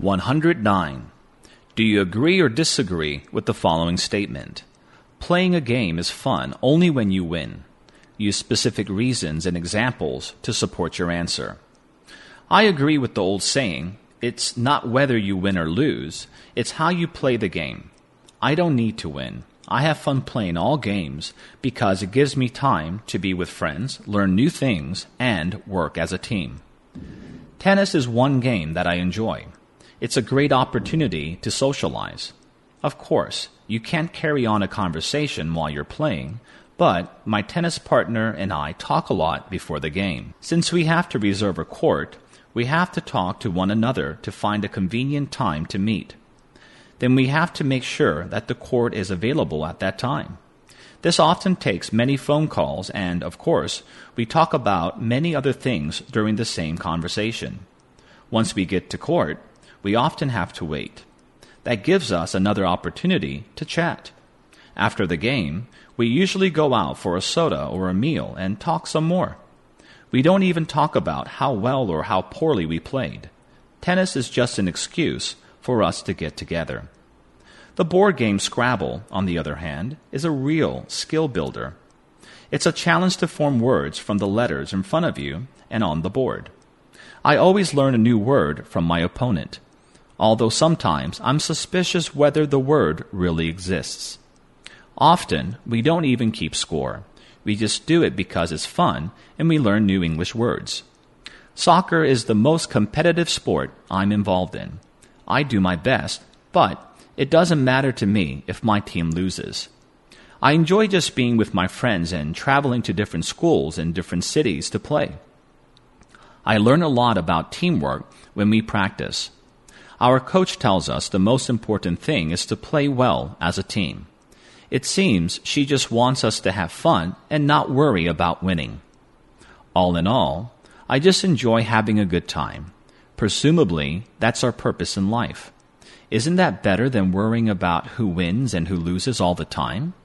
109. Do you agree or disagree with the following statement? Playing a game is fun only when you win. Use specific reasons and examples to support your answer. I agree with the old saying, it's not whether you win or lose, it's how you play the game. I don't need to win. I have fun playing all games because it gives me time to be with friends, learn new things, and work as a team. Tennis is one game that I enjoy. It's a great opportunity to socialize. Of course, you can't carry on a conversation while you're playing, but my tennis partner and I talk a lot before the game. Since we have to reserve a court, we have to talk to one another to find a convenient time to meet. Then we have to make sure that the court is available at that time. This often takes many phone calls and, of course, we talk about many other things during the same conversation. Once we get to court, we often have to wait. That gives us another opportunity to chat. After the game, we usually go out for a soda or a meal and talk some more. We don't even talk about how well or how poorly we played. Tennis is just an excuse for us to get together. The board game Scrabble, on the other hand, is a real skill builder. It's a challenge to form words from the letters in front of you and on the board. I always learn a new word from my opponent, although sometimes I'm suspicious whether the word really exists. Often, we don't even keep score. We just do it because it's fun and we learn new English words. Soccer is the most competitive sport I'm involved in. I do my best, but it doesn't matter to me if my team loses. I enjoy just being with my friends and traveling to different schools and different cities to play. I learn a lot about teamwork when we practice. Our coach tells us the most important thing is to play well as a team. It seems she just wants us to have fun and not worry about winning. All in all, I just enjoy having a good time. Presumably, that's our purpose in life. Isn't that better than worrying about who wins and who loses all the time?